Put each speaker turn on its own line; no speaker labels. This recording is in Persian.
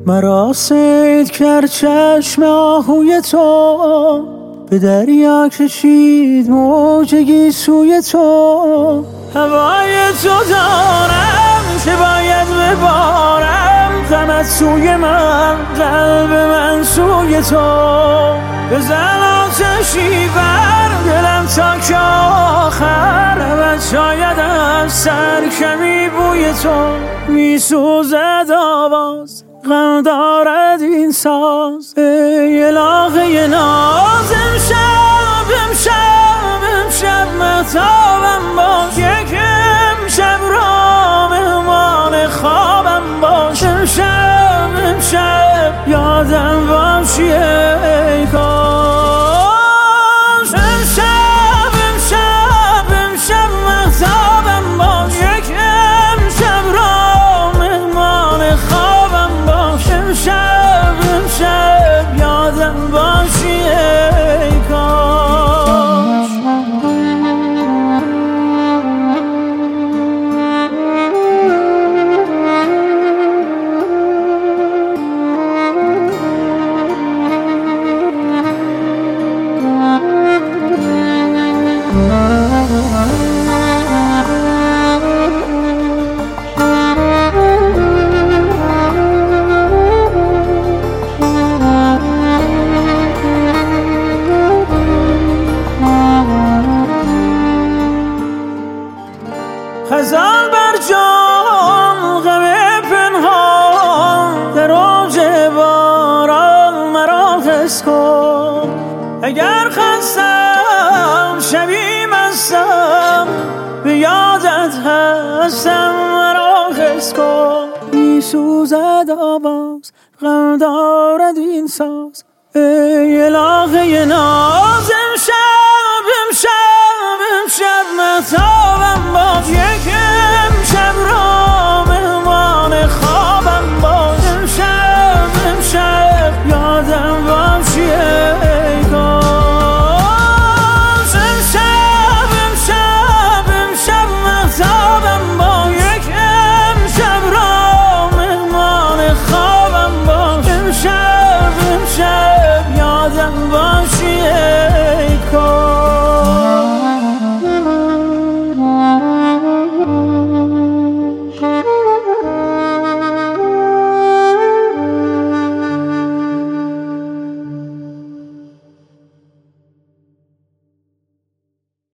مرا صید کرد چشم آهوی تو، به دریا کشید موج گیسوی تو. هوای تو دارم که باید ببارم، غمت سوی من، قلب من سوی تو. بزن آتشی بر دلم تا که آخر ابد شاید از سر کمی بوی تو. میسوزد آواز، غم دارد این ساز، ای الهه ناز. امشب مهتابم باش، یک امشب را مهمان خوابم باش. امشب یادم باشی ای کاش. امشب مهتابم باش، یک امشب را مهمان خوابم باش. امشب یادم باشی ای کاش. خزان بر جان، غم پنهان، در اوج باران مرا حس کن. اگر خستم شبی مستم، به یادت هستم مرا حس کن. میسوزد آواز، غم دارد این ساز، ای الهه ناز. امشب مهتابم باش، یک امشب را مهمان خوابم باش. امشب یادم باشی ای کاش. امشب مهتابم باش، یک امشب را مهمان خوابم باش. امشب یادم باشی ای